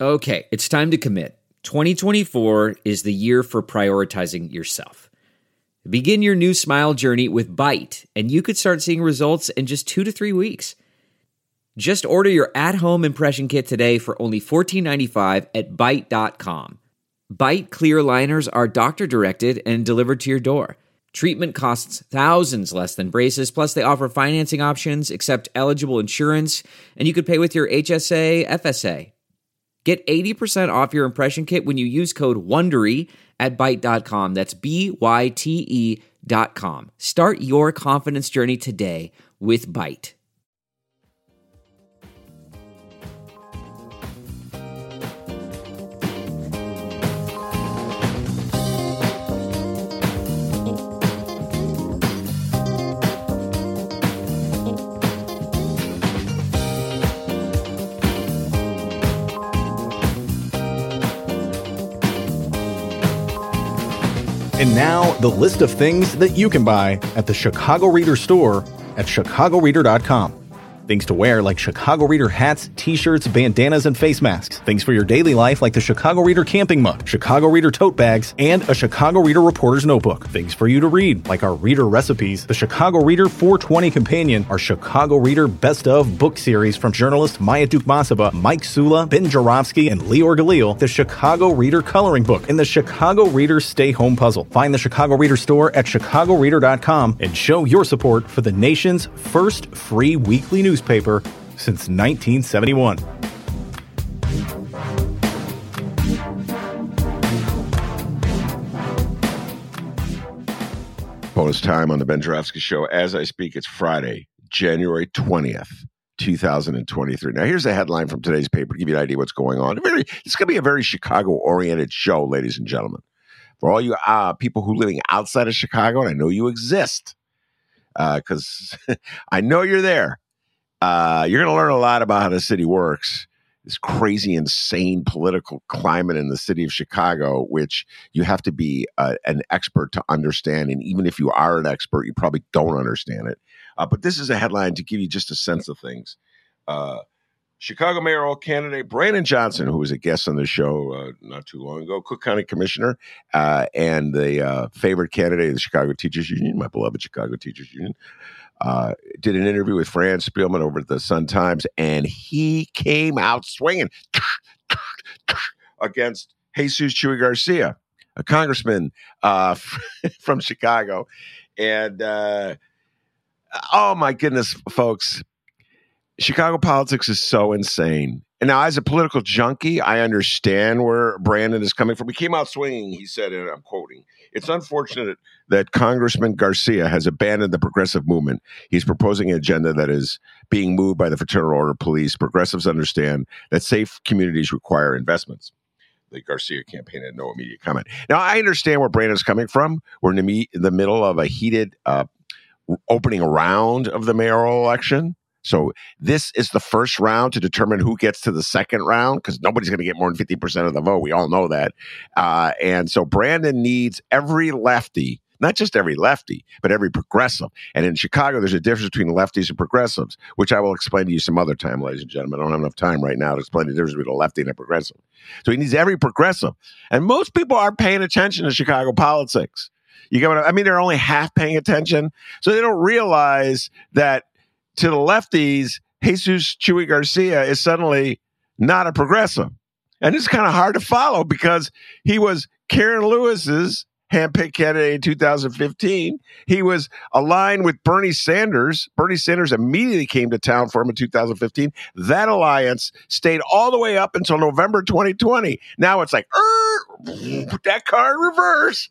Okay, it's time to commit. 2024 is the year for prioritizing yourself. Begin your new smile journey with Byte, and you could start seeing results in just 2 to 3 weeks. Just order your at-home impression kit today for only $14.95 at Byte.com. Byte clear liners are doctor-directed and delivered to your door. Treatment costs thousands less than braces, plus they offer financing options, accept eligible insurance, and you could pay with your HSA, FSA. Get 80% off your impression kit when you use code WONDERY at Byte.com. That's BYTE.com. Start your confidence journey today with Byte. And now, the list of things that you can buy at the Chicago Reader store at chicagoreader.com. Things to wear like Chicago Reader hats, t-shirts, bandanas, and face masks. Things for your daily life like the Chicago Reader camping mug, Chicago Reader tote bags, and a Chicago Reader reporter's notebook. Things for you to read like our Reader recipes, the Chicago Reader 420 Companion, our Chicago Reader Best of book series from journalists Maya Dukmasova, Mike Sula, Ben Jarofsky, and Lior Galil, the Chicago Reader coloring book, and the Chicago Reader Stay Home puzzle. Find the Chicago Reader store at chicagoreader.com and show your support for the nation's first free weekly newspaper since 1971. Bonus time on the Ben Jarofsky Show. As I speak, it's Friday, January 20th, 2023. Now, here's a headline from today's paper to give you an idea what's going on. It's going to be a very Chicago-oriented show, ladies and gentlemen. For all you people who are living outside of Chicago, and I know you exist, because I know you're there. You're going to learn a lot about how the city works, this crazy, insane political climate in the city of Chicago, which you have to be an expert to understand. And even if you are an expert, you probably don't understand it. But this is a headline to give you just a sense of things. Chicago mayoral candidate Brandon Johnson, who was a guest on the show not too long ago, Cook County Commissioner, and the favorite candidate of the Chicago Teachers Union, my beloved Chicago Teachers Union, did an interview with Fran Spielman over at the Sun-Times, and he came out swinging against Jesus Chuy Garcia, a congressman from Chicago. And, oh my goodness, folks, Chicago politics is so insane. And now, as a political junkie, I understand where Brandon is coming from. He came out swinging, he said, and I'm quoting, "It's unfortunate that Congressman Garcia has abandoned the progressive movement. He's proposing an agenda that is being moved by the Fraternal Order of Police. Progressives understand that safe communities require investments." The Garcia campaign had no immediate comment. Now, I understand where Brandon's coming from. We're in the middle of a heated opening round of the mayoral election. So this is the first round to determine who gets to the second round, because nobody's going to get more than 50% of the vote. We all know that. And so Brandon needs every lefty, not just every lefty, but every progressive. And in Chicago, there's a difference between lefties and progressives, which I will explain to you some other time, ladies and gentlemen. I don't have enough time right now to explain the difference between a lefty and a progressive. So he needs every progressive. And most people aren't paying attention to Chicago politics. You get what I mean? They're only half paying attention. So they don't realize that to the lefties, Jesus Chuy Garcia is suddenly not a progressive. And it's kind of hard to follow because he was Karen Lewis's handpicked candidate in 2015. He was aligned with Bernie Sanders. Bernie Sanders immediately came to town for him in 2015. That alliance stayed all the way up until November 2020. Now it's like, put that car in reverse.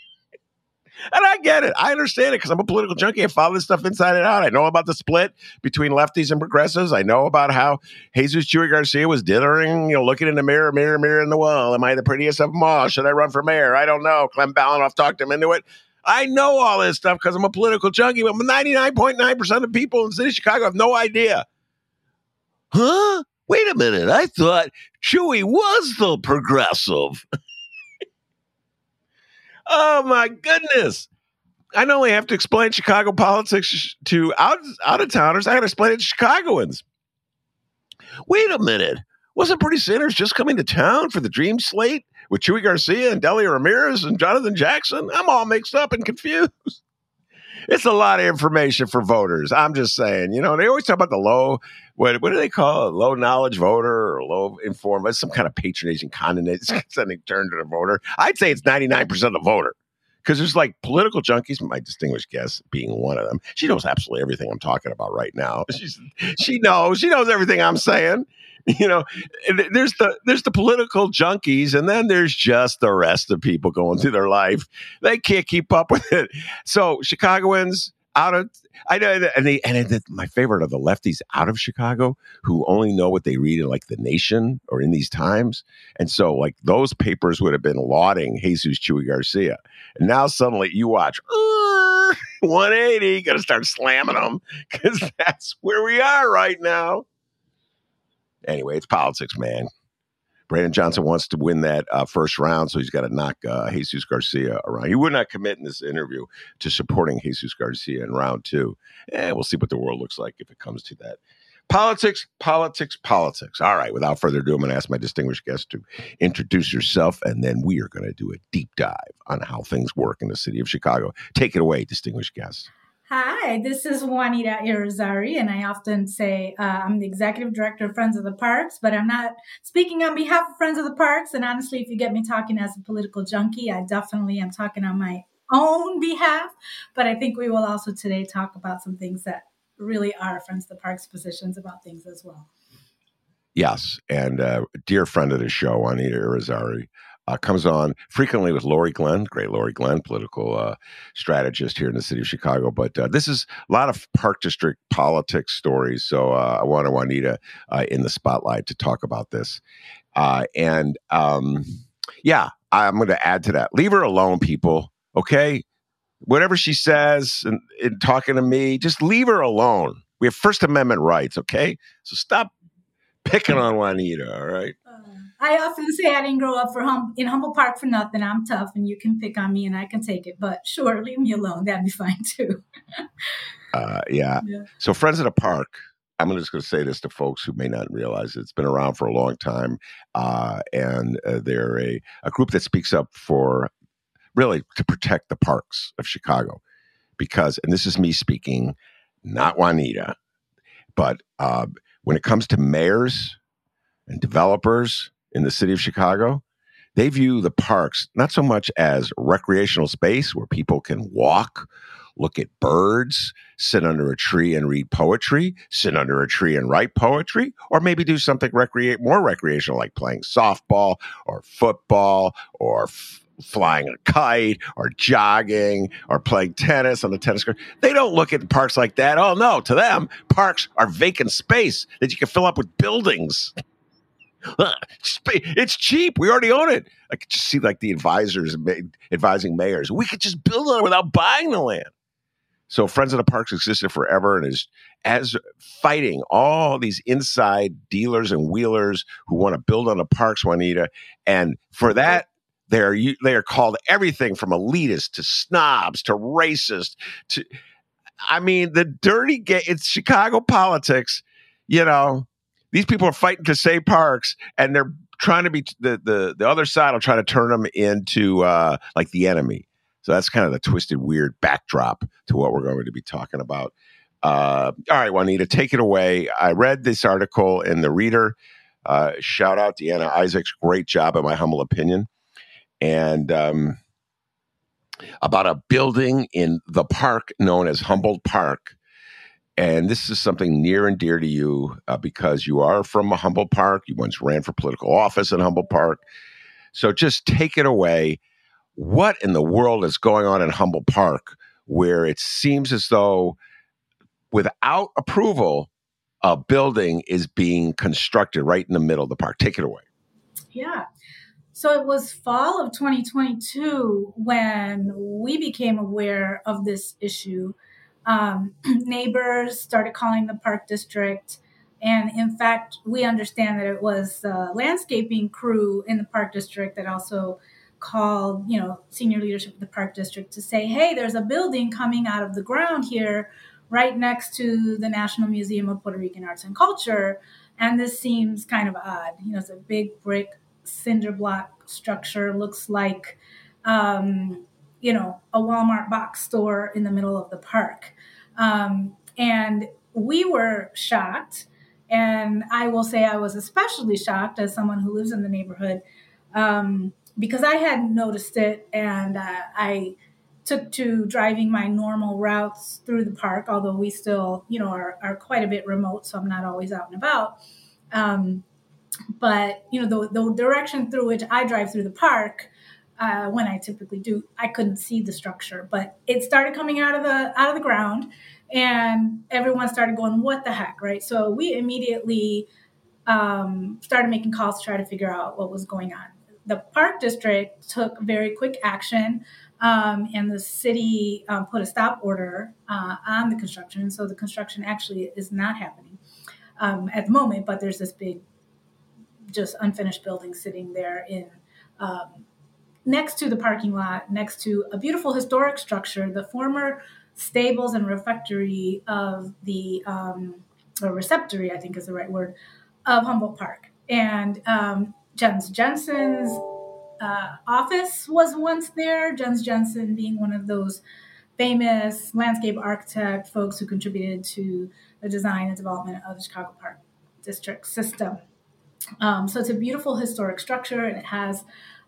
And I get it. I understand it because I'm a political junkie. I follow this stuff inside and out. I know about the split between lefties and progressives. I know about how Jesus Chuy Garcia was dithering, looking in the mirror, mirror in the wall. Am I the prettiest of them all? Should I run for mayor? I don't know. Clem Balanoff talked him into it. I know all this stuff because I'm a political junkie, but 99.9% of people in the city of Chicago have no idea. Huh? Wait a minute. I thought Chuy was the progressive. Oh, my goodness. I not only have to explain Chicago politics to out-of-towners, I got to explain it to Chicagoans. Wait a minute. Wasn't Bernie Sanders just coming to town for the Dream Slate with Chuy Garcia and Delia Ramirez and Jonathan Jackson? I'm all mixed up and confused. It's a lot of information for voters. I'm just saying, they always talk about the low, what do they call it? Low knowledge voter or low informed, it's some kind of patronizing condescending turn to the voter. I'd say it's 99% of the voter. Because there's like political junkies, my distinguished guest being one of them. She knows absolutely everything I'm talking about right now. She knows everything I'm saying. There's the political junkies, and then there's just the rest of people going through their life. They can't keep up with it. So Chicagoans my favorite are the lefties out of Chicago who only know what they read in like The Nation or in these times. And so like those papers would have been lauding Jesus Chuy Garcia. And now suddenly you watch 180, got to start slamming them because that's where we are right now. Anyway, it's politics, man. Brandon Johnson wants to win that first round, so he's got to knock Jesus Garcia around. He would not commit in this interview to supporting Jesus Garcia in round 2. We'll see what the world looks like if it comes to that. Politics. All right, without further ado, I'm going to ask my distinguished guest to introduce yourself, and then we are going to do a deep dive on how things work in the city of Chicago. Take it away, distinguished guest. Hi, this is Juanita Irizarry, and I often say I'm the executive director of Friends of the Parks, but I'm not speaking on behalf of Friends of the Parks. And honestly, if you get me talking as a political junkie, I definitely am talking on my own behalf. But I think we will also today talk about some things that really are Friends of the Parks positions about things as well. Yes, and a dear friend of the show, Juanita Irizarry, comes on frequently with Lori Glenn, great Lori Glenn, political strategist here in the city of Chicago. But this is a lot of Park District politics stories. So I wanted Juanita in the spotlight to talk about this. I'm going to add to that. Leave her alone, people. Okay? Whatever she says in talking to me, just leave her alone. We have First Amendment rights, okay? So stop picking on Juanita, all right? I often say I didn't grow up in Humboldt Park for nothing. I'm tough, and you can pick on me, and I can take it. But sure, leave me alone. That'd be fine, too. Yeah. So Friends of the Park, I'm just going to say this to folks who may not realize it's been around for a long time, and they're a group that speaks up for really to protect the parks of Chicago. Because, and this is me speaking, not Juanita, but when it comes to mayors and developers in the city of Chicago, they view the parks not so much as recreational space where people can walk, look at birds, sit under a tree and read poetry, sit under a tree and write poetry, or maybe do something more recreational like playing softball or football or flying a kite or jogging or playing tennis on the tennis court. They don't look at parks like that. Oh, no. To them, parks are vacant space that you can fill up with buildings. It's cheap. We already own it. I could just see like the advisors advising mayors. We could just build on it without buying the land. So Friends of the Parks existed forever and is as fighting all these inside dealers and wheelers who want to build on the parks, Juanita. And for that, they are called everything from elitist to snobs to racist to, the dirty game. It's Chicago politics, These people are fighting to save parks, and they're trying to be the other side will try to turn them into like the enemy. So that's kind of the twisted, weird backdrop to what we're going to be talking about. All right, Juanita, take it away. I read this article in The Reader. Shout out Deanna Isaacs. Great job, in my humble opinion. And about a building in the park known as Humboldt Park. And this is something near and dear to you because you are from Humboldt Park. You once ran for political office in Humboldt Park. So just take it away. What in the world is going on in Humboldt Park where it seems as though without approval, a building is being constructed right in the middle of the park? Take it away. Yeah. So it was fall of 2022 when we became aware of this issue. Neighbors started calling the park district. And in fact, we understand that it was a landscaping crew in the park district that also called, senior leadership of the park district to say, hey, there's a building coming out of the ground here right next to the National Museum of Puerto Rican Arts and Culture. And this seems kind of odd. It's a big brick cinder block structure, looks like, a Walmart box store in the middle of the park. And we were shocked. And I will say I was especially shocked as someone who lives in the neighborhood, because I hadn't noticed it. And I took to driving my normal routes through the park, although we still, are quite a bit remote, so I'm not always out and about. But, the direction through which I drive through the park, when I typically do, I couldn't see the structure, but it started coming out of the ground, and everyone started going, what the heck, right? So we immediately started making calls to try to figure out what was going on. The park district took very quick action, and the city put a stop order on the construction. So the construction actually is not happening at the moment, but there's this big, just unfinished building sitting there in next to the parking lot, next to a beautiful historic structure, the former stables and refectory of the, or receptory, I think is the right word, of Humboldt Park. And Jens Jensen's office was once there, Jens Jensen being one of those famous landscape architect folks who contributed to the design and development of the Chicago Park District system. So it's a beautiful historic structure. It has,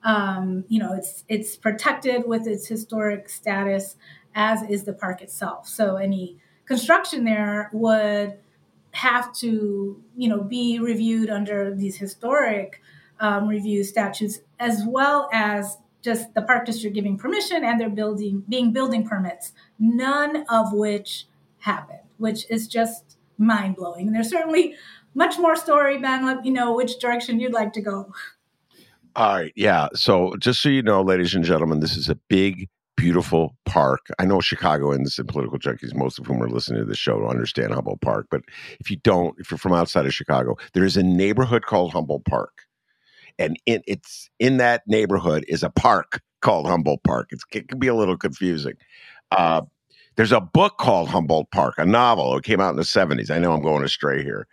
it's protected with its historic status, as is the park itself. So any construction there would have to, be reviewed under these historic review statutes, as well as just the park district giving permission and their building permits, none of which happened, which is just mind blowing. And there's certainly much more story, Ben. Let me know which direction you'd like to go. All right. Yeah. So just so you know, ladies and gentlemen, this is a big, beautiful park. I know Chicagoans and political junkies, most of whom are listening to the show, don't understand Humboldt Park. But if you're from outside of Chicago, there is a neighborhood called Humboldt Park. And it's in that neighborhood is a park called Humboldt Park. It can be a little confusing. There's a book called Humboldt Park, a novel. It came out in the 70s. I know I'm going astray here.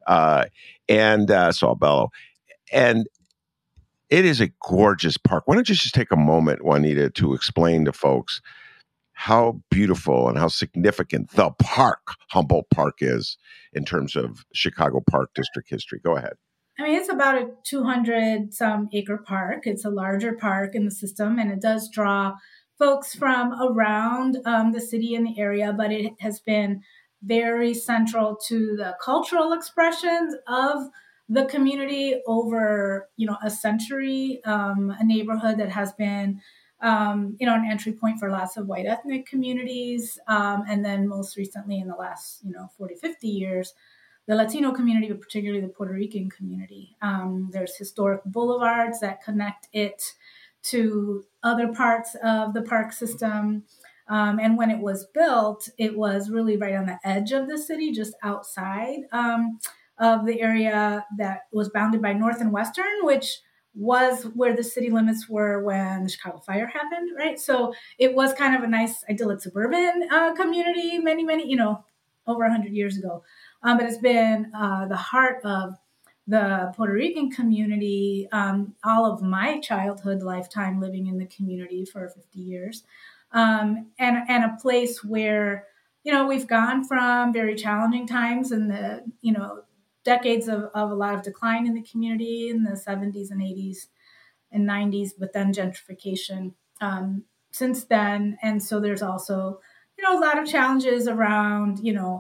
So I'll bellow. And it is a gorgeous park. Why don't you just take a moment, Juanita, to explain to folks how beautiful and how significant the park, Humboldt Park, is in terms of Chicago Park District history. Go ahead. I mean, it's about a 200-some acre park. It's a larger park in the system, and it does draw folks from around the city and the area, but it has been very central to the cultural expressions of the community over, a century, a neighborhood that has been, an entry point for lots of white ethnic communities. And then most recently in the last, 40, 50 years, the Latino community, but particularly the Puerto Rican community. There's historic boulevards that connect it to other parts of the park system. And when it was built, it was really right on the edge of the city, just outside of the area that was bounded by North and Western, which was where the city limits were when the Chicago fire happened, right? So it was kind of a nice, idyllic suburban community many, over 100 years ago. But it's been the heart of the Puerto Rican community, all of my childhood lifetime living in the community for 50 years, and a place where, we've gone from very challenging times in the, decades of a lot of decline in the community in the 70s and 80s and 90s, but then gentrification since then. And so there's also, a lot of challenges around,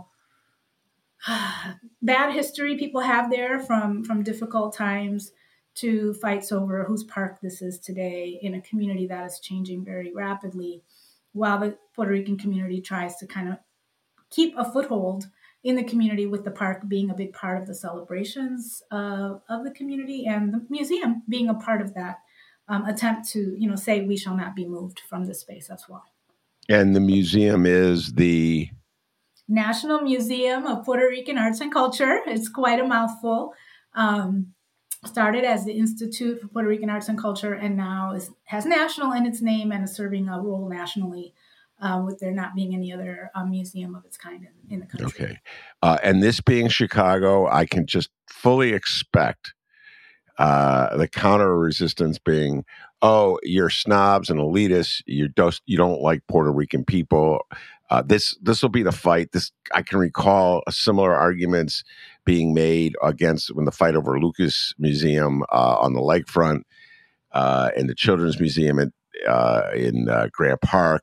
bad history people have there from difficult times to fights over whose park this is today in a community that is changing very rapidly, while the Puerto Rican community tries to kind of keep a foothold in the community, with the park being a big part of the celebrations of the community, and the museum being a part of that attempt to, say we shall not be moved from this space as well. And the museum is the National Museum of Puerto Rican Arts and Culture. It's quite a mouthful. Started as the Institute for Puerto Rican Arts and Culture, and now has national in its name and is serving a role nationally with there not being any other museum of its kind in the country. Okay. And this being Chicago, I can just fully expect the counter resistance being, oh, you're snobs and elitists. You don't like Puerto Rican people. This will be the fight. I can recall similar arguments being made against when the fight over Lucas Museum on the lakefront and the Children's Museum in Grant Park.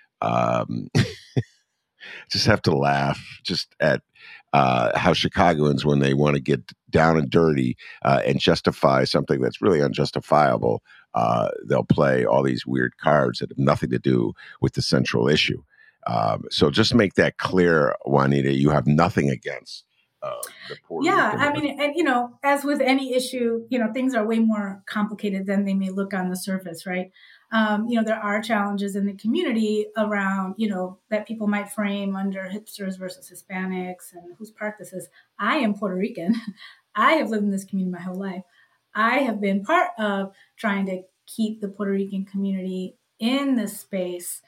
Just have to laugh just at how Chicagoans, when they want to get down and dirty and justify something that's really unjustifiable, they'll play all these weird cards that have nothing to do with the central issue. So just make that clear, Juanita. You have nothing against the Puerto Rican. I mean, and as with any issue, things are way more complicated than they may look on the surface, right? There are challenges in the community around, that people might frame under hipsters versus Hispanics and whose part this is. I am Puerto Rican. I have lived in this community my whole life. I have been part of trying to keep the Puerto Rican community in this space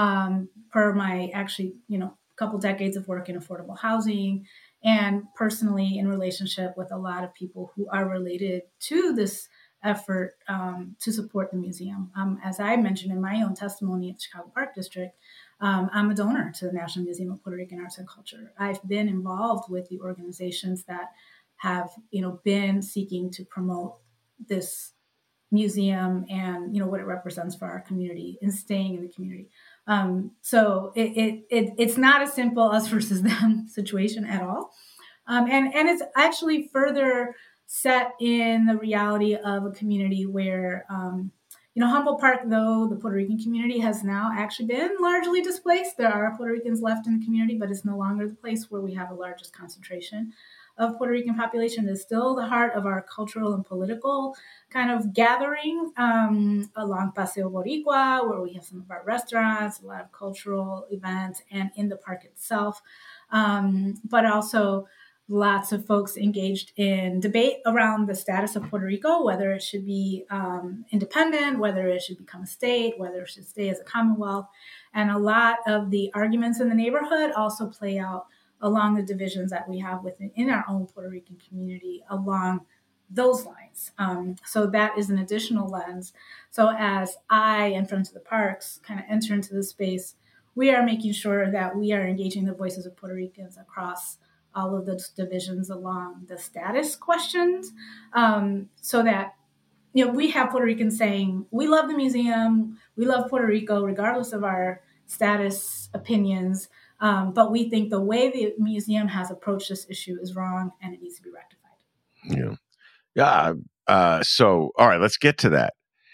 per my actually, couple decades of work in affordable housing and personally in relationship with a lot of people who are related to this effort to support the museum. As I mentioned in my own testimony at Chicago Park District, I'm a donor to the National Museum of Puerto Rican Arts and Culture. I've been involved with the organizations that have, been seeking to promote this museum and, what it represents for our community and staying in the community. So it's not a simple us versus them situation at all. And it's actually further set in the reality of a community where, Humboldt Park, though the Puerto Rican community has now actually been largely displaced. There are Puerto Ricans left in the community, but it's no longer the place where we have the largest concentration of Puerto Rican population. It is still the heart of our cultural and political kind of gathering along Paseo Boricua, where we have some of our restaurants, a lot of cultural events, and in the park itself. But also lots of folks engaged in debate around the status of Puerto Rico, whether it should be independent, whether it should become a state, whether it should stay as a commonwealth. And a lot of the arguments in the neighborhood also play out along the divisions that we have within our own Puerto Rican community along those lines. So that is an additional lens. So as I and Friends of the Parks kind of enter into the space, we are making sure that we are engaging the voices of Puerto Ricans across all of those divisions along the status questions, so that, we have Puerto Ricans saying, we love the museum, we love Puerto Rico, regardless of our status opinions, but we think the way the museum has approached this issue is wrong and it needs to be rectified. Yeah. So, all right, let's get to that.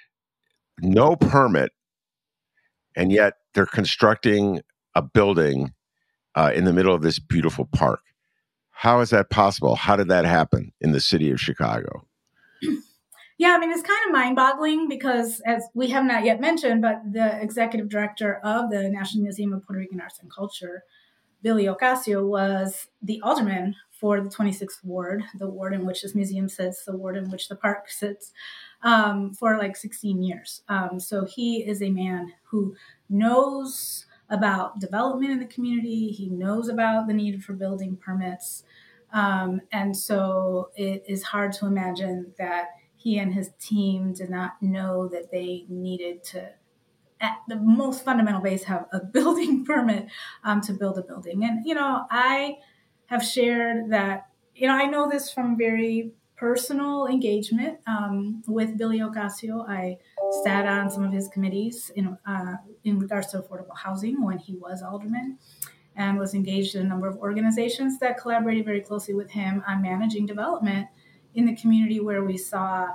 No permit, and yet they're constructing a building in the middle of this beautiful park. How is that possible? How did that happen in the city of Chicago? Yeah, I mean, it's kind of mind-boggling because, as we have not yet mentioned, but the executive director of the National Museum of Puerto Rican Arts and Culture, Billy Ocasio, was the alderman for the 26th ward, the ward in which this museum sits, the ward in which the park sits, for like 16 years. So he is a man who knows about development in the community. He knows about the need for building permits. And so it is hard to imagine that he and his team did not know that they needed to, at the most fundamental base, have a building permit to build a building. And, I have shared that, I know this from very personal engagement with Billy Ocasio. I sat on some of his committees in regards to affordable housing when he was alderman, and was engaged in a number of organizations that collaborated very closely with him on managing development in the community, where we saw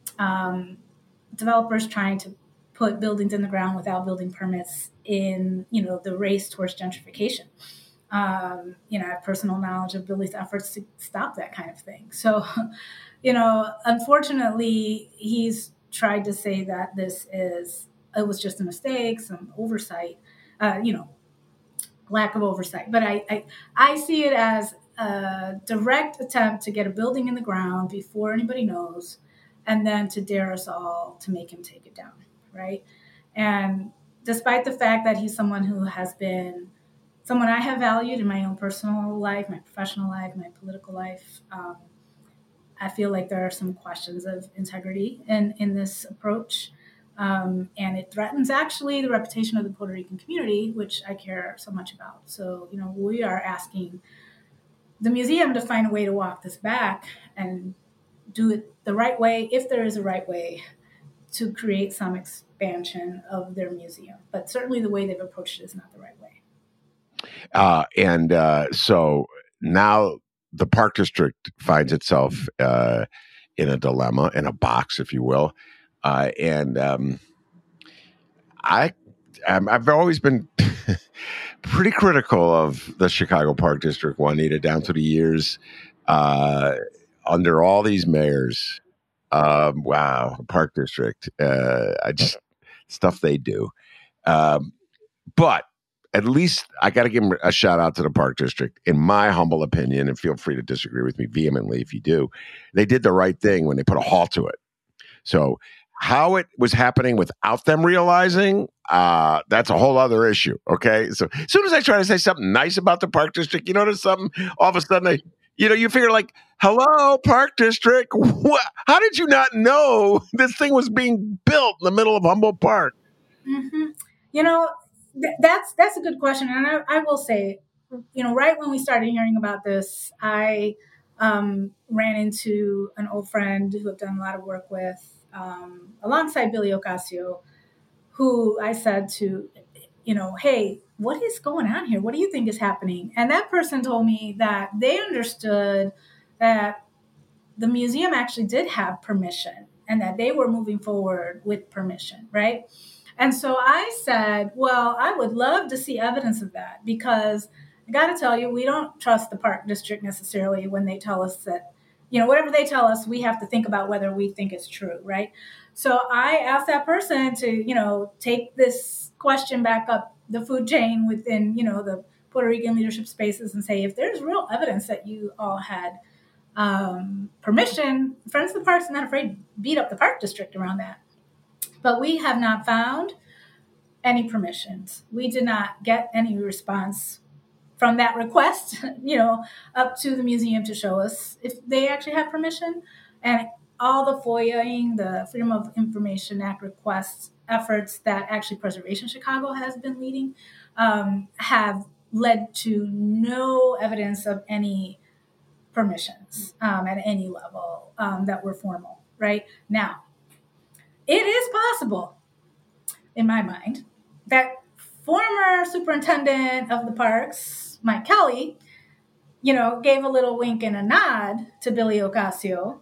developers trying to put buildings in the ground without building permits in, the race towards gentrification. I have personal knowledge of Billy's efforts to stop that kind of thing. So, unfortunately, he's tried to say that it was just a mistake, some oversight, lack of oversight. But I see it as a direct attempt to get a building in the ground before anybody knows, and then to dare us all to make him take it down, right? And despite the fact that he's someone who has been someone I have valued in my own personal life, my professional life, my political life, I feel like there are some questions of integrity in this approach. And it threatens actually the reputation of the Puerto Rican community, which I care so much about. So, we are asking the museum to find a way to walk this back and do it the right way, if there is a right way, to create some expansion of their museum. But certainly the way they've approached it is not the right way. So now the Park District finds itself in a dilemma, in a box, if you will. I've always been pretty critical of the Chicago Park District, Juanita, down through the years, under all these mayors. Wow, Park District. Stuff they do. But at least I got to give them a shout out to the Park District. In my humble opinion, and feel free to disagree with me vehemently if you do, they did the right thing when they put a halt to it. So how it was happening without them realizing, that's a whole other issue. Okay. So as soon as I try to say something nice about the Park District, there's something, all of a sudden you figure like, hello, Park District. How did you not know this thing was being built in the middle of Humboldt Park? Mm-hmm. That's a good question. And I will say, right when we started hearing about this, I ran into an old friend who I've done a lot of work with, alongside Billy Ocasio, who I said to, hey, what is going on here? What do you think is happening? And that person told me that they understood that the museum actually did have permission and that they were moving forward with permission, right? And so I said, well, I would love to see evidence of that, because I got to tell you, we don't trust the Park District necessarily when they tell us that, whatever they tell us, we have to think about whether we think it's true, right? So I asked that person to, take this question back up the food chain within, the Puerto Rican leadership spaces and say, if there's real evidence that you all had permission, Friends of the Park's not afraid to beat up the Park District around that. But we have not found any permissions. We did not get any response from that request, up to the museum to show us if they actually have permission. And all the FOIAing, the Freedom of Information Act requests efforts that actually Preservation Chicago has been leading, have led to no evidence of any permissions at any level that were formal, right? Now, it is possible, in my mind, that former superintendent of the parks, Mike Kelly, gave a little wink and a nod to Billy Ocasio,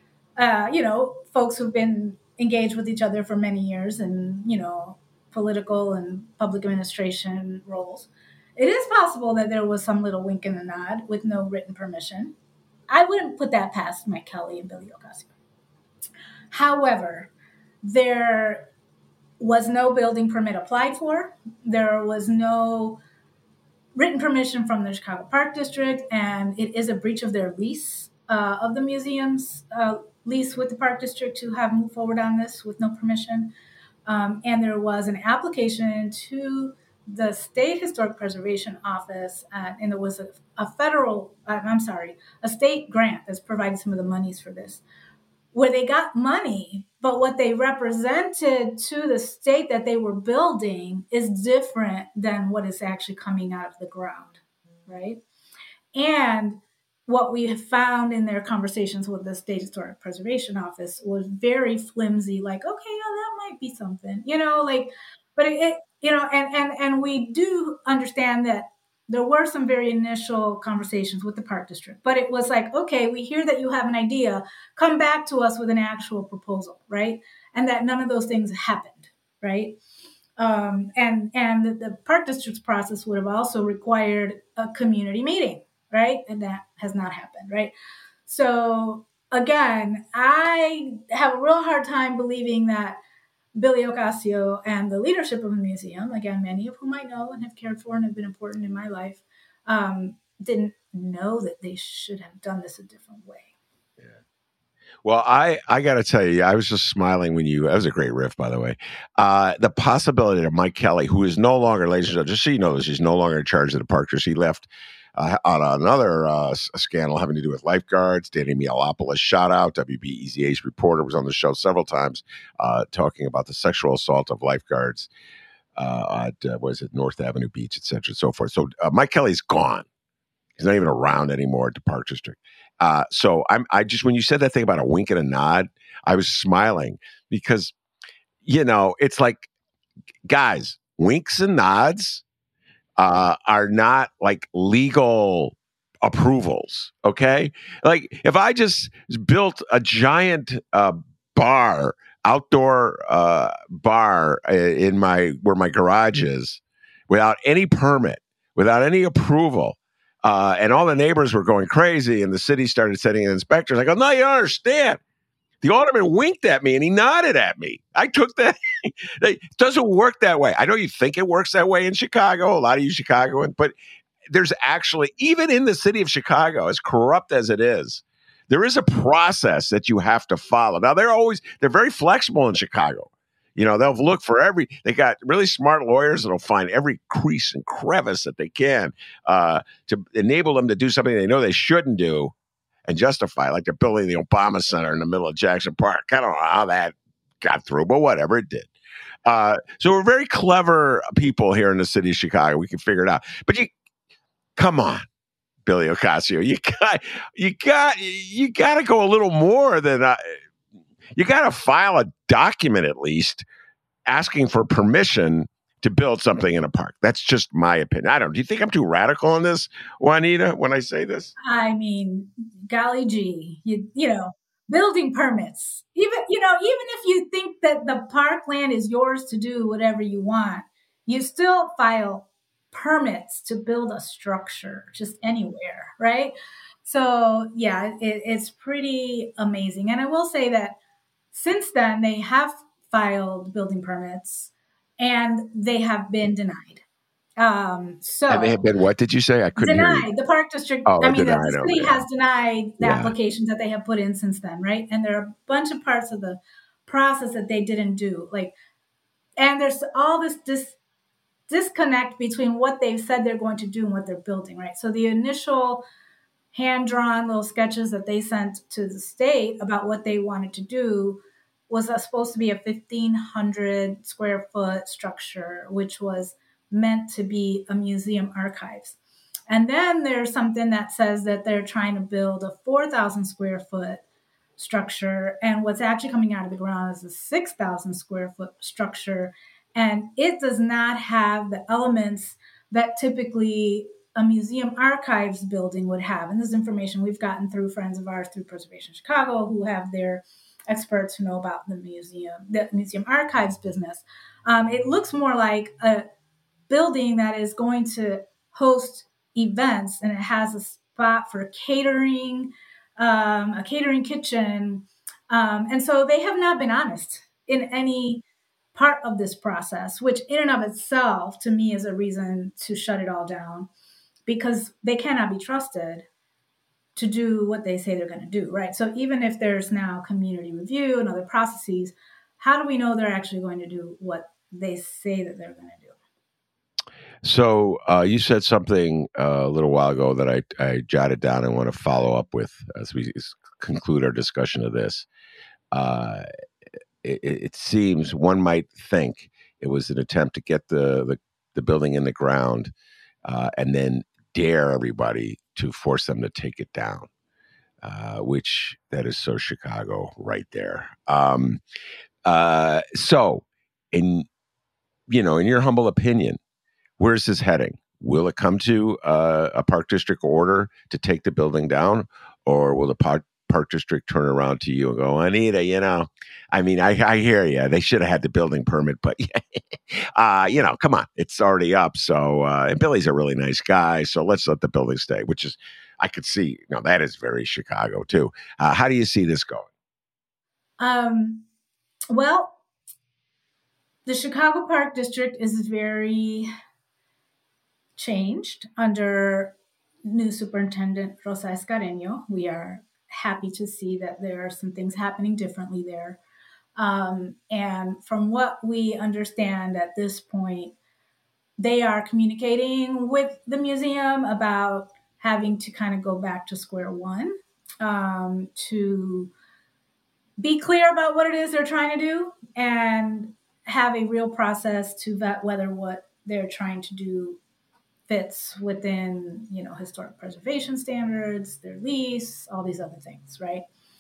folks who've been engaged with each other for many years in, political and public administration roles. It is possible that there was some little wink and a nod with no written permission. I wouldn't put that past Mike Kelly and Billy Ocasio. However, there was no building permit applied for. There was no written permission from the Chicago Park District, and it is a breach of their lease, of the museum's lease with the Park District, to have moved forward on this with no permission. And there was an application to the State Historic Preservation Office, and there was a state grant that's providing some of the monies for this, where they got money, but what they represented to the state that they were building is different than what is actually coming out of the ground, right? And what we have found in their conversations with the State Historic Preservation Office was very flimsy, like, okay, yeah, that might be something, but and we do understand that there were some very initial conversations with the Park District, but it was like, okay, we hear that you have an idea, come back to us with an actual proposal, right? And that none of those things happened, right? And the Park District's process would have also required a community meeting, right? And that has not happened, right? So again, I have a real hard time believing that Billy Ocasio and the leadership of the museum, again, many of whom I know and have cared for and have been important in my life, didn't know that they should have done this a different way. Yeah. Well, I got to tell you, I was just smiling when that was a great riff, by the way. The possibility that Mike Kelly, who is no longer, ladies and gentlemen, just so you know this, he's no longer in charge of the park district. He left on another scandal having to do with lifeguards. Danny Mialopoulos, shout out. WBEZA's reporter was on the show several times talking about the sexual assault of lifeguards at, North Avenue Beach, et cetera, and so forth. So Mike Kelly's gone. He's not even around anymore at the Park District. So I just, when you said that thing about a wink and a nod, I was smiling because, it's like, guys, winks and nods are not like legal approvals. Okay. Like if I just built a giant outdoor bar where my garage is without any permit, without any approval, and all the neighbors were going crazy, and the city started sending in inspectors. I go, no, you don't understand. The alderman winked at me, and he nodded at me. I took that. It doesn't work that way. I know you think it works that way in Chicago, a lot of you Chicagoans, but there's actually, even in the city of Chicago, as corrupt as it is, there is a process that you have to follow. Now, they're very flexible in Chicago. They'll look for they got really smart lawyers that'll find every crease and crevice that they can to enable them to do something they know they shouldn't do and justify, like they're building the Obama Center in the middle of Jackson Park. I don't know how that got through, but whatever, it did. So we're very clever people here in the city of Chicago. We can figure it out. But come on, Billy Ocasio, you got to go a little more than you got to file a document at least asking for permission to build something in a park. That's just my opinion. Do you think I'm too radical on this, Juanita, when I say this? I mean, golly gee, building permits. Even if you think that the parkland is yours to do whatever you want, you still file permits to build a structure just anywhere, right? So yeah, it's pretty amazing. And I will say that since then, they have filed building permits and they have been denied. And they have been, what did you say? I couldn't hear you. The Park District, the city has denied the applications that they have put in since then, right? And there are a bunch of parts of the process that they didn't do. And there's all this disconnect between what they've said they're going to do and what they're building, right? So the initial hand-drawn little sketches that they sent to the state about what they wanted to do was supposed to be a 1,500 square foot structure, which was meant to be a museum archives. And then there's something that says that they're trying to build a 4,000 square foot structure. And what's actually coming out of the ground is a 6,000 square foot structure. And it does not have the elements that typically a museum archives building would have. And this is information we've gotten through friends of ours through Preservation Chicago, who have their experts who know about the museum archives business. It looks more like a building that is going to host events, and it has a spot for catering, a catering kitchen. And so they have not been honest in any part of this process, which in and of itself, to me, is a reason to shut it all down, because they cannot be trusted to do what they say they're going to do, right? So even if there's now community review and other processes, how do we know they're actually going to do what they say that they're going to do? So you said something a little while ago that I jotted down and want to follow up with as we conclude our discussion of this. It seems one might think it was an attempt to get the building in the ground and then dare everybody to force them to take it down, which that is so Chicago right there. So in your humble opinion, where's this heading? Will it come to a Park District order to take the building down, or will the Park District turn around to you and go, Anita, I hear you. They should have had the building permit, but come on, it's already up. So, and Billy's a really nice guy, so let's let the building stay, which is, I could see, that is very Chicago too. How do you see this going? Well, the Chicago Park District is very changed under new superintendent Rosa Escareño. We are happy to see that there are some things happening differently there. And from what we understand at this point, they are communicating with the museum about having to kind of go back to square one, to be clear about what it is they're trying to do and have a real process to vet whether what they're trying to do fits within, historic preservation standards, their lease, all these other things, right?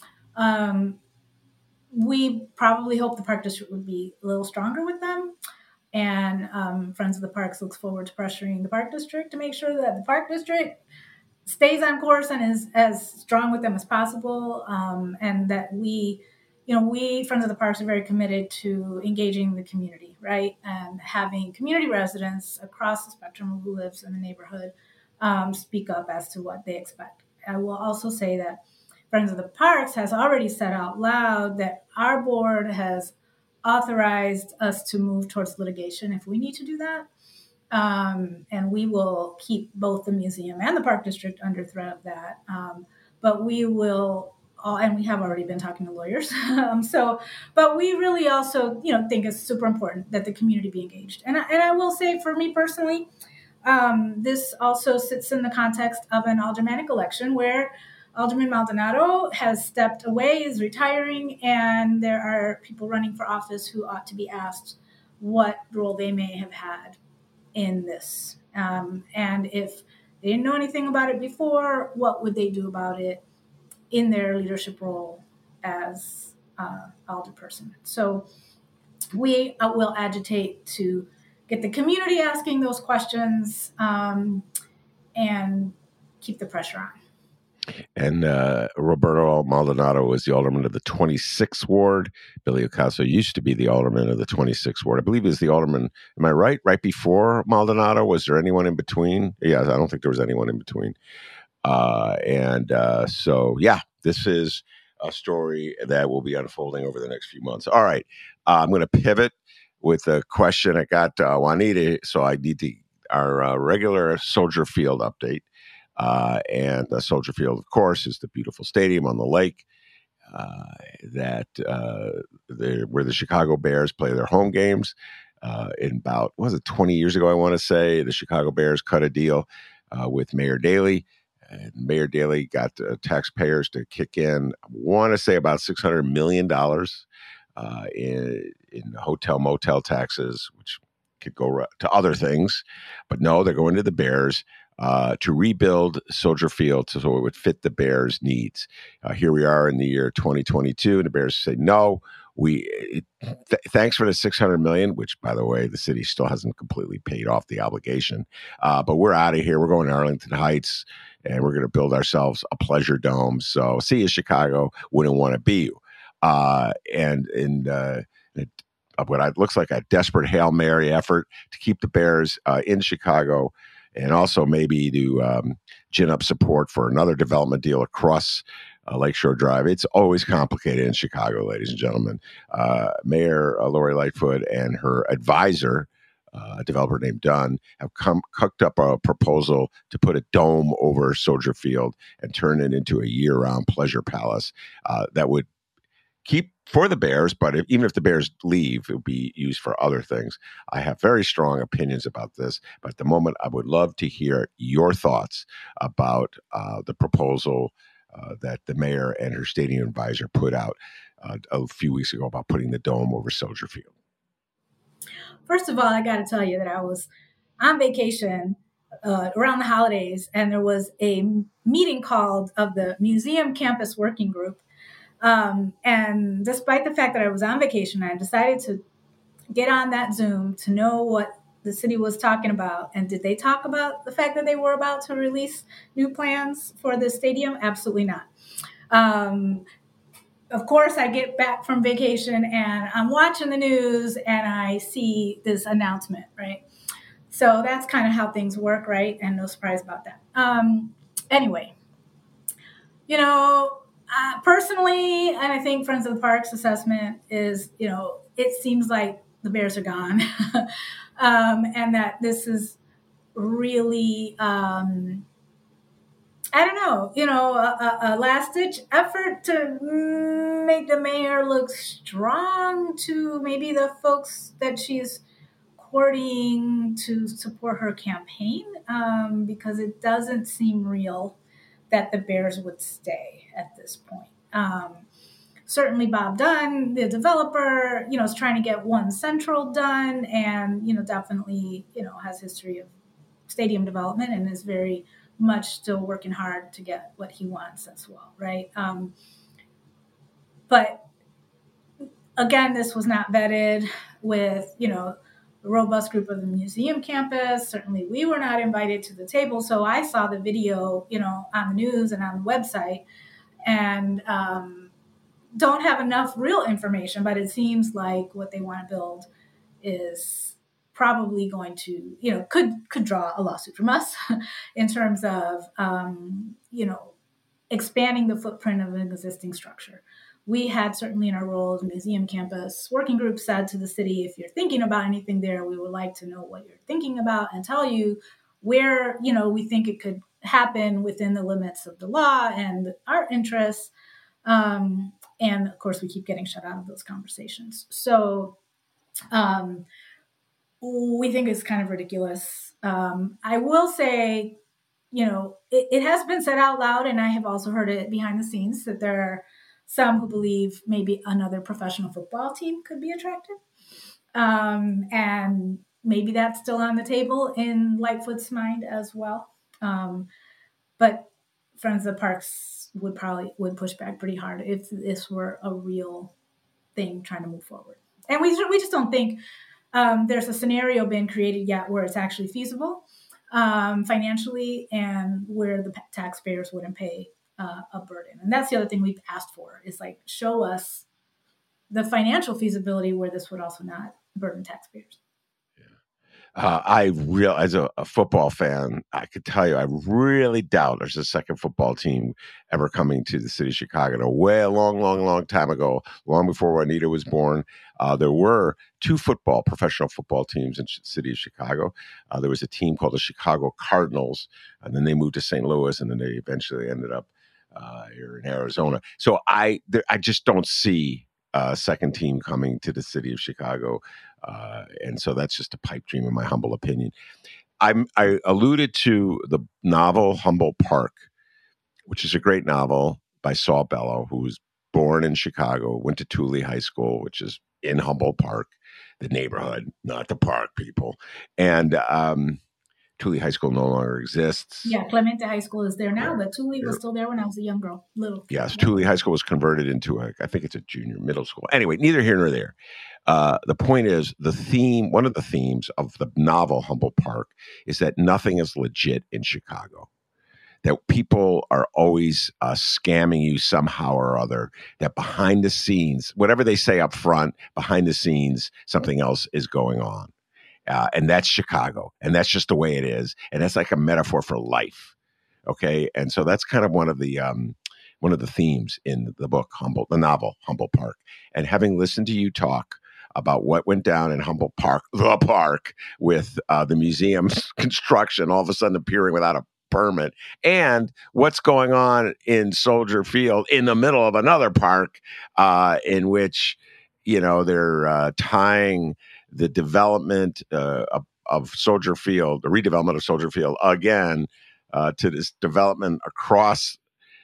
We probably hope the park district would be a little stronger with them. And Friends of the Parks looks forward to pressuring the park district to make sure that the park district stays on course and is as strong with them as possible. And that we, Friends of the Parks, are very committed to engaging the community, right? And having community residents across the spectrum of who lives in the neighborhood speak up as to what they expect. I will also say that Friends of the Parks has already said out loud that our board has authorized us to move towards litigation if we need to do that. And we will keep both the museum and the park district under threat of that. But we will, and we have already been talking to lawyers. But we really also, think it's super important that the community be engaged. And I will say, for me personally, this also sits in the context of an aldermanic election where Alderman Maldonado has stepped away, is retiring, and there are people running for office who ought to be asked what role they may have had in this. And if they didn't know anything about it before, what would they do about it in their leadership role as alderperson? So we will agitate to get the community asking those questions and keep the pressure on. And Roberto Maldonado was the alderman of the 26th ward. Billy Ocasio used to be the alderman of the 26th ward. I believe he was the alderman, am I right? Right before Maldonado? Was there anyone in between? Yeah, I don't think there was anyone in between. So, this is a story that will be unfolding over the next few months. All right. I'm going to pivot with a question. I got Juanita, so I need our regular Soldier Field update. And Soldier Field, of course, is the beautiful stadium on the lake where the Chicago Bears play their home games. In about, 20 years ago, I want to say, the Chicago Bears cut a deal with Mayor Daley. And Mayor Daley got taxpayers to kick in, I want to say, about $600 million in hotel motel taxes, which could go to other things. But no, they're going to the Bears. To rebuild Soldier Field so it would fit the Bears' needs. Here we are in the year 2022, and the Bears say, no, thanks for the $600 million, which, by the way, the city still hasn't completely paid off the obligation. But we're out of here. We're going to Arlington Heights, and we're going to build ourselves a pleasure dome. So see you, Chicago. Wouldn't want to be you. What looks like a desperate Hail Mary effort to keep the Bears in Chicago, and also maybe to gin up support for another development deal across Lakeshore Drive. It's always complicated in Chicago, ladies and gentlemen. Mayor Lori Lightfoot and her advisor, a developer named Dunn, have cooked up a proposal to put a dome over Soldier Field and turn it into a year-round pleasure palace that would keep for the Bears, but even if the Bears leave, it would be used for other things. I have very strong opinions about this, but at the moment, I would love to hear your thoughts about the proposal that the mayor and her stadium advisor put out a few weeks ago about putting the dome over Soldier Field. First of all, I got to tell you that I was on vacation around the holidays, and there was a meeting called of the Museum Campus Working Group. And despite the fact that I was on vacation, I decided to get on that Zoom to know what the city was talking about. And did they talk about the fact that they were about to release new plans for the stadium? Absolutely not. Of course, I get back from vacation and I'm watching the news and I see this announcement, right? So that's kind of how things work, right? And no surprise about that. Anyway, personally, and I think Friends of the Parks assessment is, it seems like the Bears are gone. And that this is really I don't know, a last-ditch effort to make the mayor look strong to maybe the folks that she's courting to support her campaign, because it doesn't seem real that the Bears would stay at this point. Certainly Bob Dunn, the developer, is trying to get One Central done and, definitely, has history of stadium development and is very much still working hard to get what he wants as well, right? But again, this was not vetted with, a robust group of the museum campus. Certainly we were not invited to the table. So I saw the video, on the news and on the website and don't have enough real information, but it seems like what they want to build is probably going to, could draw a lawsuit from us in terms of, expanding the footprint of an existing structure. We had certainly in our role as a museum campus working group said to the city, if you're thinking about anything there, we would like to know what you're thinking about and tell you where, we think it could happen within the limits of the law and our interests. And of course, we keep getting shut out of those conversations. So we think it's kind of ridiculous. I will say, it has been said out loud, and I have also heard it behind the scenes, that there are some who believe maybe another professional football team could be attractive. And maybe that's still on the table in Lightfoot's mind as well. But Friends of the Parks would push back pretty hard if this were a real thing trying to move forward. And we just don't think there's a scenario been created yet where it's actually feasible financially and where the taxpayers wouldn't pay a burden. And that's the other thing we've asked for is show us the financial feasibility where this would also not burden taxpayers. As a football fan, I could tell you, I really doubt there's a second football team ever coming to the city of Chicago. A long time ago, long before Juanita was born, there were two professional football teams in the city of Chicago. There was a team called the Chicago Cardinals, and then they moved to St. Louis, and then they eventually ended up here in Arizona. So I just don't see a second team coming to the city of Chicago. And so that's just a pipe dream, in my humble opinion. I alluded to the novel Humboldt Park, which is a great novel by Saul Bellow, who was born in Chicago, went to Thule High School, which is in Humboldt Park, the neighborhood, not the park, people. And Thule High School no longer exists. Yeah, Clemente High School is there now, but Thule was still there when I was a young girl, little. Yes, Thule High School was converted into I think it's a junior middle school. Anyway, neither here nor there. The point is, one of the themes of the novel Humboldt Park is that nothing is legit in Chicago. That people are always scamming you somehow or other, that behind the scenes, whatever they say up front, behind the scenes, something else is going on. And that's Chicago. And that's just the way it is. And that's like a metaphor for life. Okay. And so that's kind of one of the themes in the book, the novel Humboldt Park. And having listened to you talk about what went down in Humboldt Park, the park, with the museum's construction all of a sudden appearing without a permit, and what's going on in Soldier Field in the middle of another park in which, they're tying the development of Soldier Field, the redevelopment of Soldier Field again, to this development across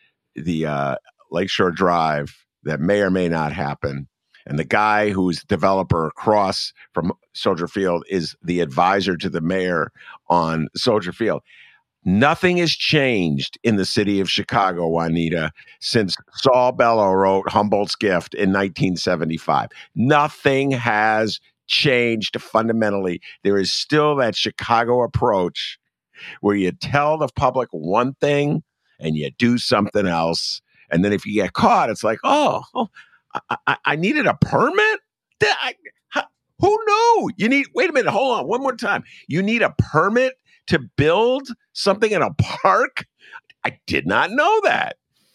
the Lakeshore Drive that may or may not happen. And the guy who's developer across from Soldier Field is the advisor to the mayor on Soldier Field. Nothing has changed in the city of Chicago, Juanita, since Saul Bellow wrote Humboldt's Gift in 1975. Nothing has changed fundamentally. There is still that Chicago approach where you tell the public one thing and you do something else. And then if you get caught, it's like, I needed a permit? Who knew? Wait a minute, hold on, one more time. You need a permit to build something in a park? I did not know that.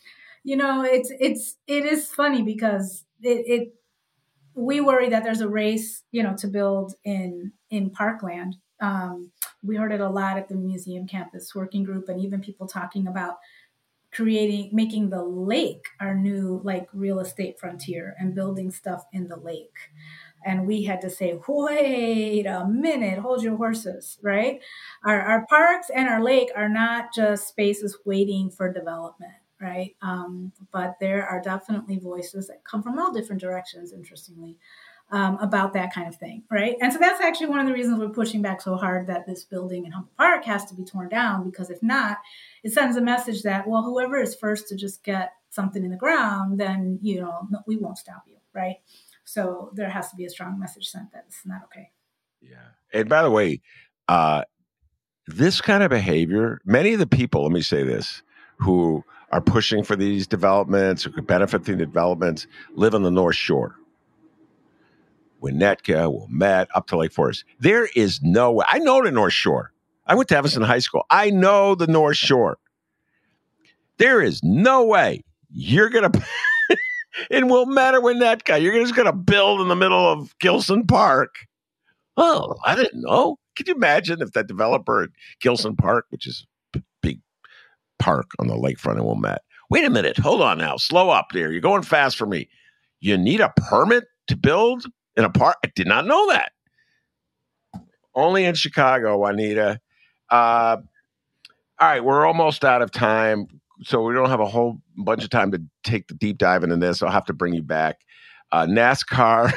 It is funny because we worry that there's a race, to build in parkland. We heard it a lot at the museum campus working group, and even people talking about making the lake our new like real estate frontier and building stuff in the lake. And we had to say, wait a minute, hold your horses, right? Our parks and our lake are not just spaces waiting for development, right? But there are definitely voices that come from all different directions, interestingly, about that kind of thing, right? And so that's actually one of the reasons we're pushing back so hard that this building in Humboldt Park has to be torn down, because if not, it sends a message that, well, whoever is first to just get something in the ground, then, we won't stop you, right? So there has to be a strong message sent that it's not okay. Yeah. And by the way, this kind of behavior, many of the people, let me say this, who are pushing for these developments, who could benefit from the developments, live on the North Shore. Winnetka, Wilmette, up to Lake Forest. There is no way. I know the North Shore. I went to Evanston High School. I know the North Shore. There is no way you're going to... in Wilmette or Winnetka, you're just going to build in the middle of Gilson Park. Oh, I didn't know. Could you imagine if that developer at Gilson Park, which is a big park on the lakefront in Wilmette, wait a minute, hold on now, slow up there. You're going fast for me. You need a permit to build in a park? I did not know that. Only in Chicago, Juanita. All right, we're almost out of time. So we don't have a whole bunch of time to take the deep dive into this. I'll have to bring you back. NASCAR,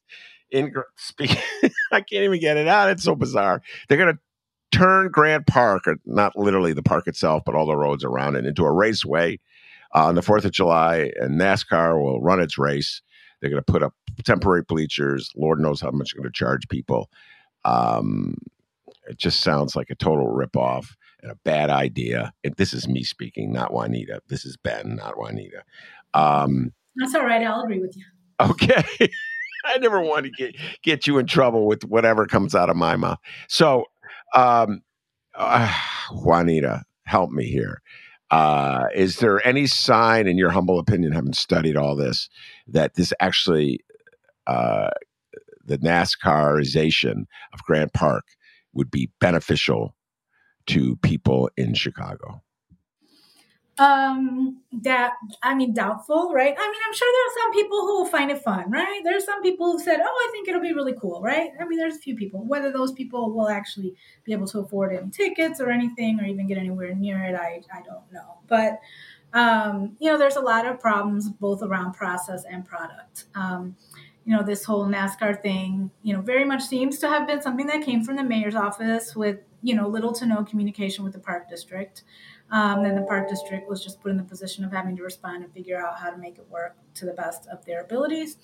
I can't even get it out. It's so bizarre. They're going to turn Grant Park, or not literally the park itself, but all the roads around it, into a raceway on the 4th of July, and NASCAR will run its race. They're going to put up temporary bleachers. Lord knows how much they're going to charge people. It just sounds like a total ripoff and a bad idea. And this is me speaking, not Juanita. This is Ben, not Juanita. That's all right. I'll agree with you. Okay. I never want to get you in trouble with whatever comes out of my mouth. So, Juanita, help me here. Is there any sign, in your humble opinion, having studied all this, that this actually, the NASCARization of Grant Park would be beneficial to people in Chicago? Doubtful, right? I'm sure there are some people who will find it fun, right? There's some people who said, I think it'll be really cool, right? There's a few people. Whether those people will actually be able to afford any tickets or anything, or even get anywhere near it, I don't know. But, there's a lot of problems both around process and product. This whole NASCAR thing, very much seems to have been something that came from the mayor's office with, little to no communication with the park district. Then the park district was just put in the position of having to respond and figure out how to make it work to the best of their abilities.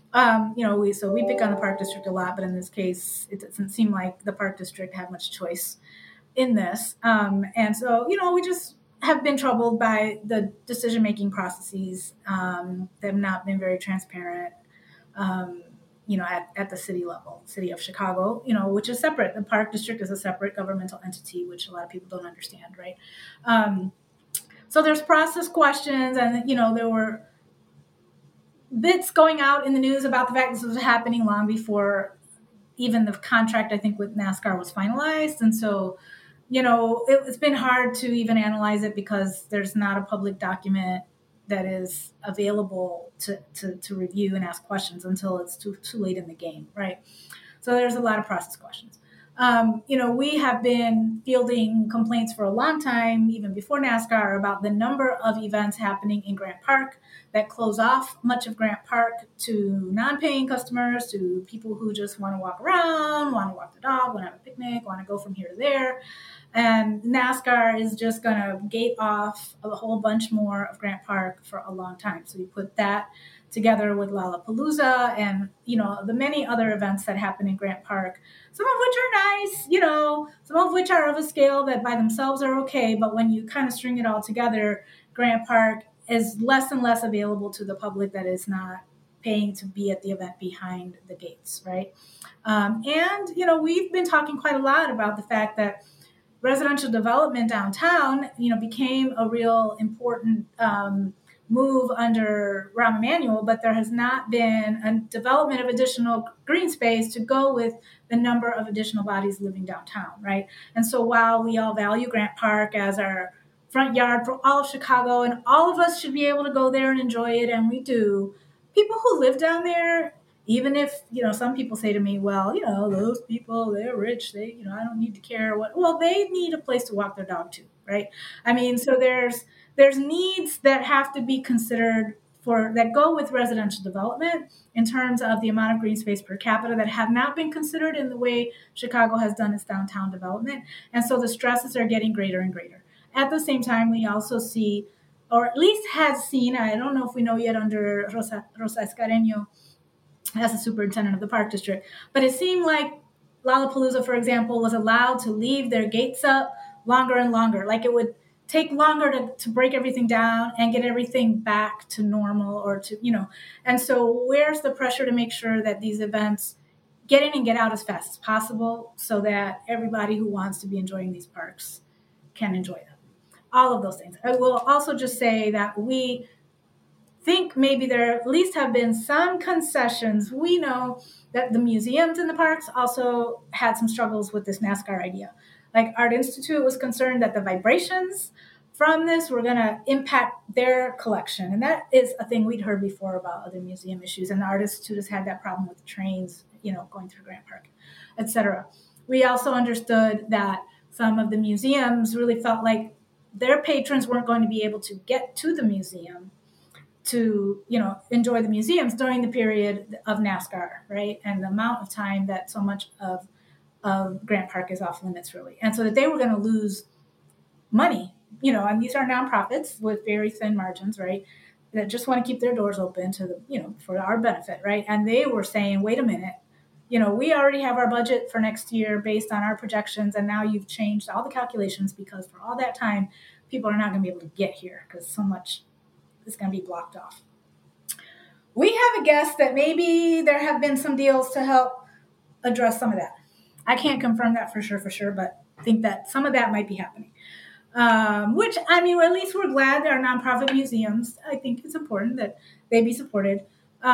We pick on the park district a lot, but in this case, it doesn't seem like the park district had much choice in this. And so, we just have been troubled by the decision-making processes. They've not been very transparent. At the city level, city of Chicago, which is separate. The park district is a separate governmental entity, which a lot of people don't understand, right? So there's process questions, and, there were bits going out in the news about the fact this was happening long before even the contract, I think, with NASCAR was finalized. And so, it's been hard to even analyze it because there's not a public document that is available to review and ask questions until it's too late in the game, right? So there's a lot of process questions. We have been fielding complaints for a long time, even before NASCAR, about the number of events happening in Grant Park that close off much of Grant Park to non-paying customers, to people who just want to walk around, want to walk the dog, want to have a picnic, want to go from here to there. And NASCAR is just going to gate off a whole bunch more of Grant Park for a long time. So we put that together with Lollapalooza and, the many other events that happen in Grant Park, some of which are nice, some of which are of a scale that by themselves are okay. But when you kind of string it all together, Grant Park is less and less available to the public that is not paying to be at the event behind the gates, right? We've been talking quite a lot about the fact that residential development downtown, became a real important move under Rahm Emanuel, but there has not been a development of additional green space to go with the number of additional bodies living downtown, right? And so while we all value Grant Park as our front yard for all of Chicago, and all of us should be able to go there and enjoy it, and we do. People who live down there, even if, some people say to me, well, those people, they're rich, they, I don't need to care what, well, they need a place to walk their dog to, right? I mean, so there's needs that have to be considered that go with residential development in terms of the amount of green space per capita that have not been considered in the way Chicago has done its downtown development. And so the stresses are getting greater and greater. At the same time, we also see, or at least has seen, I don't know if we know yet under Rosa Escareño as the superintendent of the Park District, but it seemed like Lollapalooza, for example, was allowed to leave their gates up longer and longer. Like it would take longer to break everything down and get everything back to normal or to, and so where's the pressure to make sure that these events get in and get out as fast as possible so that everybody who wants to be enjoying these parks can enjoy them? All of those things. I will also just say that we think maybe there at least have been some concessions. We know that the museums in the parks also had some struggles with this NASCAR idea. Like Art Institute was concerned that the vibrations from this were going to impact their collection. And that is a thing we'd heard before about other museum issues. And the Art Institute has had that problem with the trains, going through Grant Park, et cetera. We also understood that some of the museums really felt like their patrons weren't going to be able to get to the museum to, enjoy the museums during the period of NASCAR, right? And the amount of time that so much of Grant Park is off limits, really. And so that they were going to lose money, and these are nonprofits with very thin margins, right? That just want to keep their doors open to the, for our benefit, right? And they were saying, wait a minute, we already have our budget for next year based on our projections. And now you've changed all the calculations because for all that time, people are not going to be able to get here because so much is going to be blocked off. We have a guess that maybe there have been some deals to help address some of that. I can't confirm that for sure, but I think that some of that might be happening. Which, at least we're glad there are nonprofit museums. I think it's important that they be supported.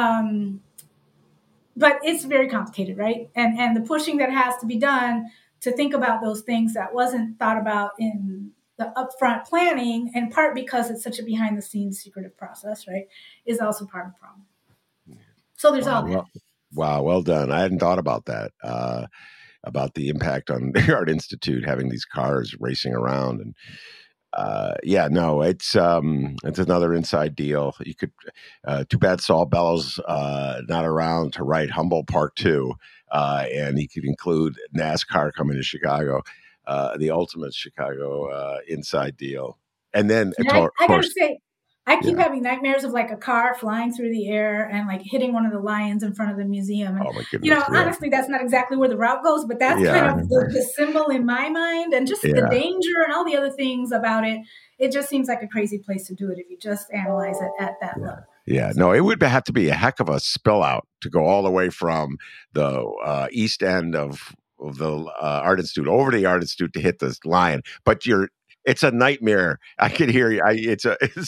But it's very complicated, right? And the pushing that has to be done to think about those things that wasn't thought about in the upfront planning, in part because it's such a behind-the-scenes secretive process, right, is also part of the problem. So there's all that. Wow, well done. I hadn't thought about that, about the impact on the Art Institute having these cars racing around. And it's another inside deal. You could, too bad Saul Bellows not around to write Humboldt Park 2, and he could include NASCAR coming to Chicago, the ultimate Chicago inside deal. And then, I gotta say, I keep having nightmares of like a car flying through the air and like hitting one of the lions in front of the museum. And, oh my goodness, honestly, that's not exactly where the route goes, but that's kind of the symbol in my mind, and just the danger and all the other things about it. It just seems like a crazy place to do it if you just analyze it at that level. Yeah, no, it would have to be a heck of a spill out to go all the way from the east end of the Art Institute over to the Art Institute to hit this lion. But it's a nightmare. I could hear you. I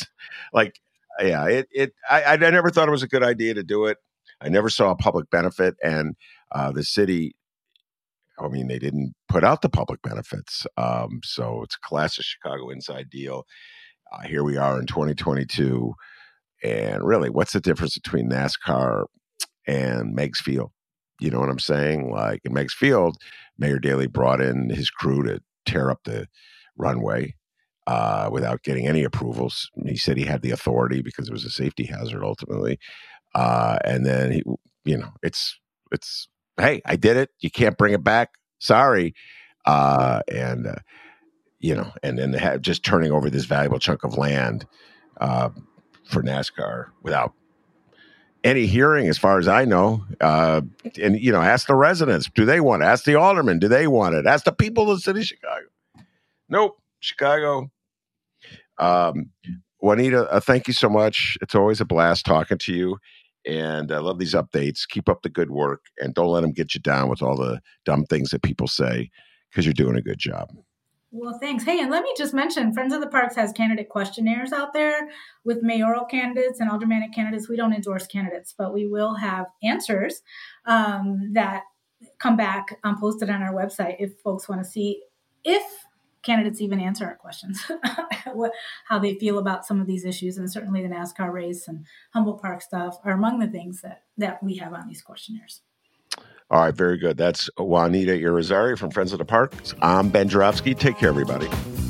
never thought it was a good idea to do it. I never saw a public benefit, and the city, they didn't put out the public benefits. So it's a classic Chicago inside deal. Here we are in 2022. And really, what's the difference between NASCAR and Meigs Field? You know what I'm saying? Like in Meigs Field, Mayor Daley brought in his crew to tear up the runway without getting any approvals. He said he had the authority because it was a safety hazard ultimately. And then it's hey, I did it. You can't bring it back. Sorry. And then they had just turning over this valuable chunk of land for NASCAR without any hearing, as far as I know. And ask the residents, do they want it? Ask the aldermen, do they want it? Ask the people of the city of Chicago. Nope. Chicago. Juanita, thank you so much. It's always a blast talking to you. And I love these updates. Keep up the good work. And don't let them get you down with all the dumb things that people say, because you're doing a good job. Well, thanks. Hey, and let me just mention, Friends of the Parks has candidate questionnaires out there with mayoral candidates and aldermanic candidates. We don't endorse candidates, but we will have answers that come back posted on our website if folks want to see if candidates even answer our questions, how they feel about some of these issues. And certainly the NASCAR race and Humboldt Park stuff are among the things that we have on these questionnaires. All right, very good. That's Juanita Irizarry from Friends of the Parks. I'm Ben Joravsky. Take care, everybody.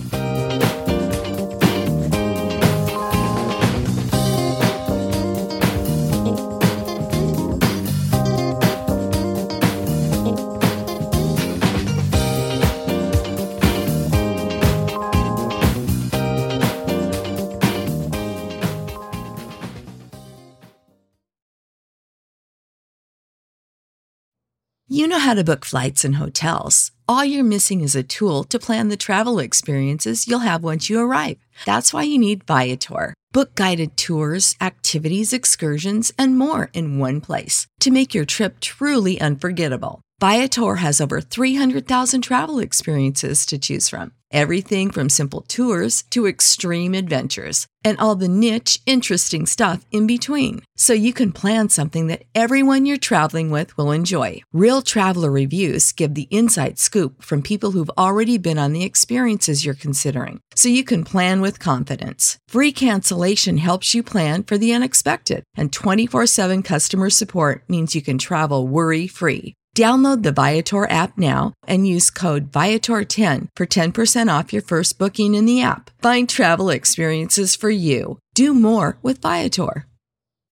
You know how to book flights and hotels. All you're missing is a tool to plan the travel experiences you'll have once you arrive. That's why you need Viator. Book guided tours, activities, excursions, and more in one place to make your trip truly unforgettable. Viator has over 300,000 travel experiences to choose from. Everything from simple tours to extreme adventures and all the niche, interesting stuff in between. So you can plan something that everyone you're traveling with will enjoy. Real traveler reviews give the inside scoop from people who've already been on the experiences you're considering. So you can plan with confidence. Free cancellation helps you plan for the unexpected. And 24/7 customer support means you can travel worry-free. Download the Viator app now and use code Viator10 for 10% off your first booking in the app. Find travel experiences for you. Do more with Viator.